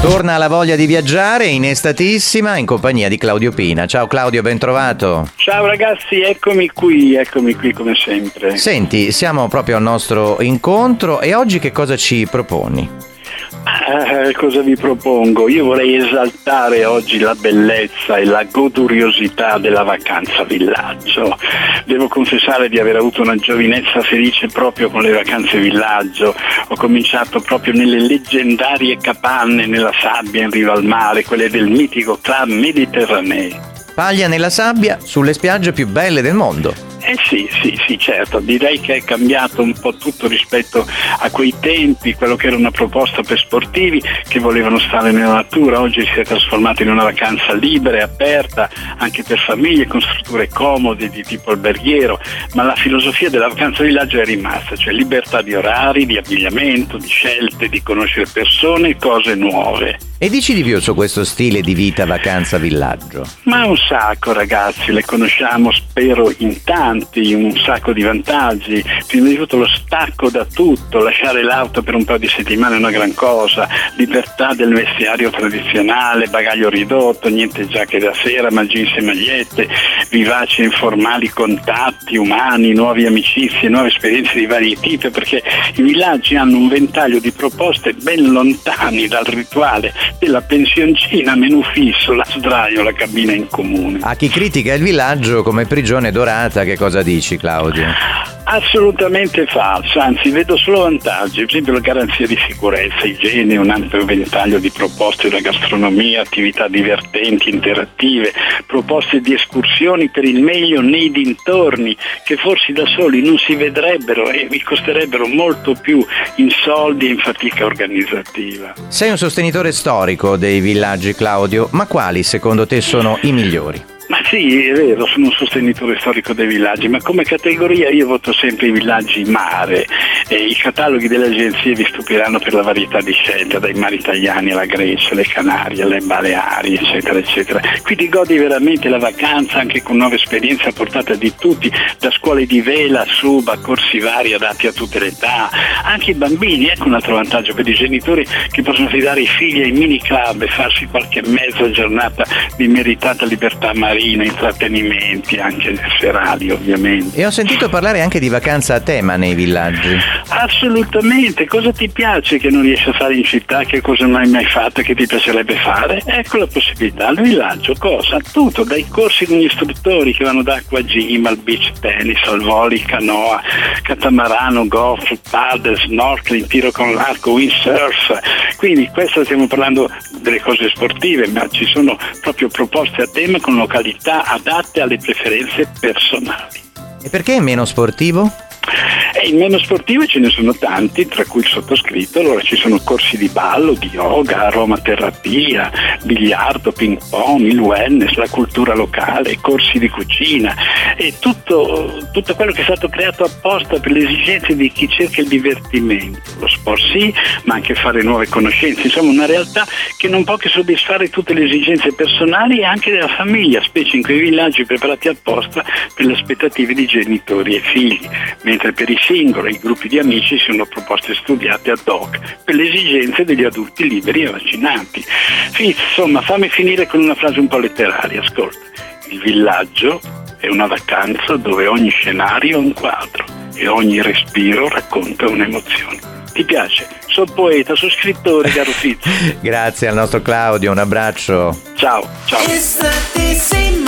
Torna la voglia di viaggiare in estatissima in compagnia di Claudio Pina. Ciao Claudio, ben trovato. Ciao ragazzi, eccomi qui come sempre. Senti, siamo proprio al nostro incontro e oggi che cosa ci proponi? Cosa vi propongo? Io vorrei esaltare oggi la bellezza e la goduriosità della vacanza villaggio. Devo confessare di aver avuto una giovinezza felice proprio con le vacanze villaggio. Ho cominciato proprio nelle leggendarie capanne nella sabbia in riva al mare, quelle del mitico Club Mediterraneo. Paglia nella sabbia sulle spiagge più belle del mondo. Sì, certo, direi che è cambiato un po' tutto rispetto a quei tempi, quello che era una proposta per sportivi che volevano stare nella natura, oggi si è trasformato in una vacanza libera e aperta anche per famiglie con strutture comode di tipo alberghiero, ma la filosofia della vacanza villaggio è rimasta, cioè libertà di orari, di abbigliamento, di scelte, di conoscere persone e cose nuove. E dici di più su questo stile di vita vacanza villaggio? Ma un sacco ragazzi, le conosciamo spero in tanti, un sacco di vantaggi. Prima di tutto lo stacco da tutto, lasciare l'auto per un paio di settimane è una gran cosa, libertà del vestiario tradizionale, bagaglio ridotto, niente giacche da sera, ma jeans e magliette, vivaci e informali contatti umani, nuove amicizie, nuove esperienze di vari tipi, perché i villaggi hanno un ventaglio di proposte ben lontani dal rituale della pensioncina, menù fisso, la sdraio, la cabina in comune. A chi critica il villaggio come prigione dorata, che cosa dici Claudio? Assolutamente falso, anzi vedo solo vantaggi, per esempio la garanzia di sicurezza, igiene, un ampio ventaglio di proposte da gastronomia, attività divertenti, interattive, proposte di escursioni per il meglio nei dintorni che forse da soli non si vedrebbero e vi costerebbero molto più in soldi e in fatica organizzativa. Sei un sostenitore storico dei villaggi Claudio, ma quali secondo te sono i migliori? Ma sì, è vero, sono un sostenitore storico dei villaggi, ma come categoria io voto sempre i villaggi mare. I cataloghi delle agenzie vi stupiranno per la varietà di scelte, dai mari italiani alla Grecia, le Canarie, le Baleari, eccetera, eccetera. Qui ti godi veramente la vacanza anche con nuove esperienze a portata di tutti, da scuole di vela, sub, a corsi vari adatti a tutte le età. Anche i bambini, ecco un altro vantaggio per i genitori che possono affidare i figli ai mini club e farsi qualche mezza giornata di meritata libertà marina, intrattenimenti anche serali ovviamente. E ho sentito parlare anche di vacanza a tema nei villaggi. Assolutamente, cosa ti piace che non riesci a fare in città, che cosa non hai mai fatto e che ti piacerebbe fare? Ecco la possibilità, al villaggio cosa? Tutto, dai corsi con gli istruttori che vanno da acqua gym al beach tennis, al volley, canoa, catamarano, golf, paddle, snorkeling, tiro con l'arco, windsurf. Quindi questo stiamo parlando delle cose sportive, ma ci sono proprio proposte a tema con località adatte alle preferenze personali. E perché è meno sportivo? In meno sportive ce ne sono tanti, tra cui il sottoscritto. Allora ci sono corsi di ballo, di yoga, aromaterapia, biliardo, ping pong, il wellness, la cultura locale, corsi di cucina e tutto quello che è stato creato apposta per le esigenze di chi cerca il divertimento. Lo sport sì, ma anche fare nuove conoscenze, insomma una realtà che non può che soddisfare tutte le esigenze personali e anche della famiglia, specie in quei villaggi preparati apposta per le aspettative di genitori e figli, mentre per i singoli e i gruppi di amici sono proposte studiate ad hoc per le esigenze degli adulti liberi e vaccinati. Insomma, fammi finire con una frase un po' letteraria, ascolta. Il villaggio è una vacanza dove ogni scenario è un quadro e ogni respiro racconta un'emozione. Ti piace? Sono poeta, sono scrittore, caro Fitz. Grazie al nostro Claudio, un abbraccio. Ciao.